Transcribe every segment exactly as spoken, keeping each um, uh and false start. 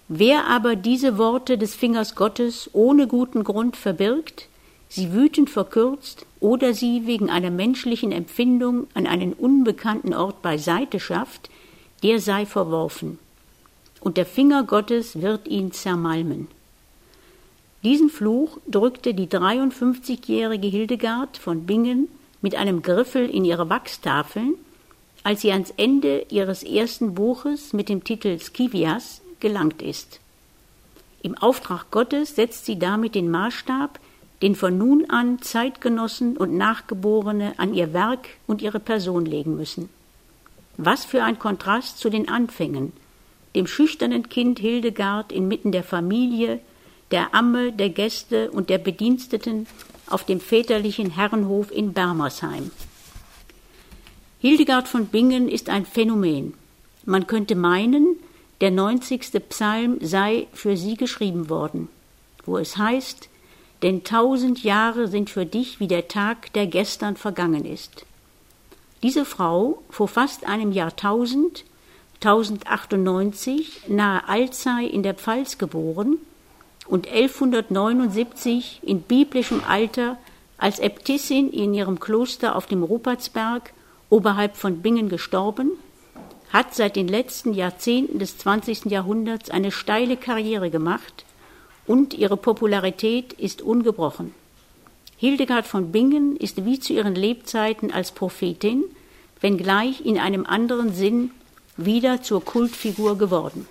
Wer aber diese Worte des Fingers Gottes ohne guten Grund verbirgt, sie wütend verkürzt oder sie wegen einer menschlichen Empfindung an einen unbekannten Ort beiseite schafft, der sei verworfen. Und der Finger Gottes wird ihn zermalmen. Diesen Fluch drückte die dreiundfünfzigjährige Hildegard von Bingen mit einem Griffel in ihre Wachstafeln, als sie ans Ende ihres ersten Buches mit dem Titel Scivias gelangt ist. Im Auftrag Gottes setzt sie damit den Maßstab, den von nun an Zeitgenossen und Nachgeborene an ihr Werk und ihre Person legen müssen. Was für ein Kontrast zu den Anfängen, dem schüchternen Kind Hildegard inmitten der Familie, der Amme, der Gäste und der Bediensteten auf dem väterlichen Herrenhof in Bermersheim. Hildegard von Bingen ist ein Phänomen. Man könnte meinen, der neunzigste Psalm sei für sie geschrieben worden, wo es heißt, denn tausend Jahre sind für dich wie der Tag, der gestern vergangen ist. Diese Frau, vor fast einem Jahrtausend, tausendachtzig, nahe Alzey in der Pfalz geboren und elfhundertneunundsiebzig in biblischem Alter als Äbtissin in ihrem Kloster auf dem Rupertsberg oberhalb von Bingen gestorben, hat seit den letzten Jahrzehnten des zwanzigsten Jahrhunderts eine steile Karriere gemacht und ihre Popularität ist ungebrochen. Hildegard von Bingen ist wie zu ihren Lebzeiten als Prophetin, wenngleich in einem anderen Sinn, wieder zur Kultfigur geworden.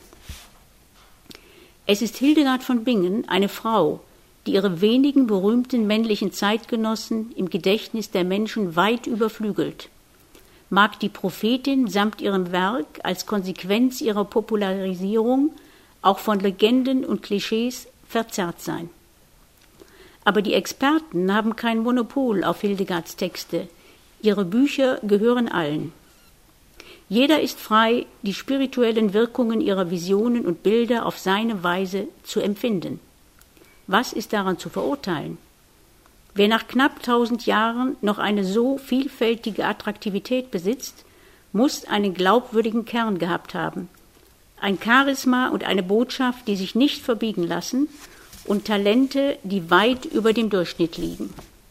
Es ist Hildegard von Bingen, eine Frau, die ihre wenigen berühmten männlichen Zeitgenossen im Gedächtnis der Menschen weit überflügelt. Mag die Prophetin samt ihrem Werk als Konsequenz ihrer Popularisierung auch von Legenden und Klischees verzerrt sein. Aber die Experten haben kein Monopol auf Hildegards Texte. Ihre Bücher gehören allen. Jeder ist frei, die spirituellen Wirkungen ihrer Visionen und Bilder auf seine Weise zu empfinden. Was ist daran zu verurteilen? Wer nach knapp tausend Jahren noch eine so vielfältige Attraktivität besitzt, muss einen glaubwürdigen Kern gehabt haben. Ein Charisma und eine Botschaft, die sich nicht verbiegen lassen, und Talente, die weit über dem Durchschnitt liegen.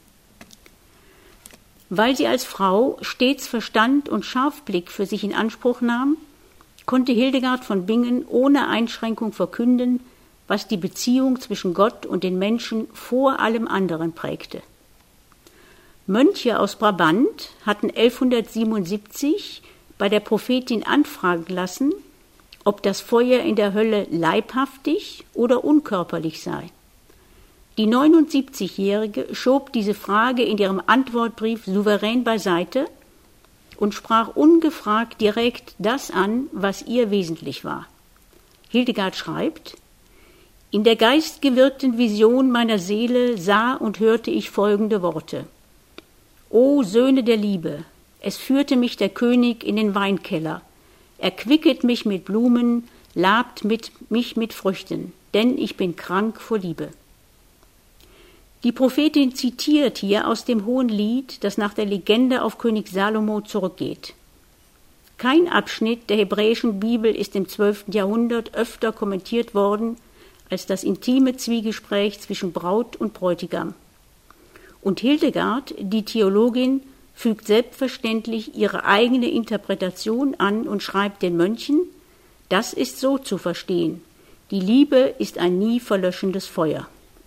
Weil sie als Frau stets Verstand und Scharfblick für sich in Anspruch nahm, konnte Hildegard von Bingen ohne Einschränkung verkünden, was die Beziehung zwischen Gott und den Menschen vor allem anderen prägte. Mönche aus Brabant hatten elfhundertsiebenundsiebzig bei der Prophetin anfragen lassen, ob das Feuer in der Hölle leibhaftig oder unkörperlich sei. Die neunundsiebzigjährige schob diese Frage in ihrem Antwortbrief souverän beiseite und sprach ungefragt direkt das an, was ihr wesentlich war. Hildegard schreibt: In der geistgewirkten Vision meiner Seele sah und hörte ich folgende Worte: O Söhne der Liebe, es führte mich der König in den Weinkeller, erquicket mich mit Blumen, labt mit, mich mit Früchten, denn ich bin krank vor Liebe. Die Prophetin zitiert hier aus dem Hohen Lied, das nach der Legende auf König Salomo zurückgeht. Kein Abschnitt der hebräischen Bibel ist im zwölften Jahrhundert öfter kommentiert worden als das intime Zwiegespräch zwischen Braut und Bräutigam. Und Hildegard, die Theologin, fügt selbstverständlich ihre eigene Interpretation an und schreibt den Mönchen: Das ist so zu verstehen. Die Liebe ist ein nie verlöschendes Feuer.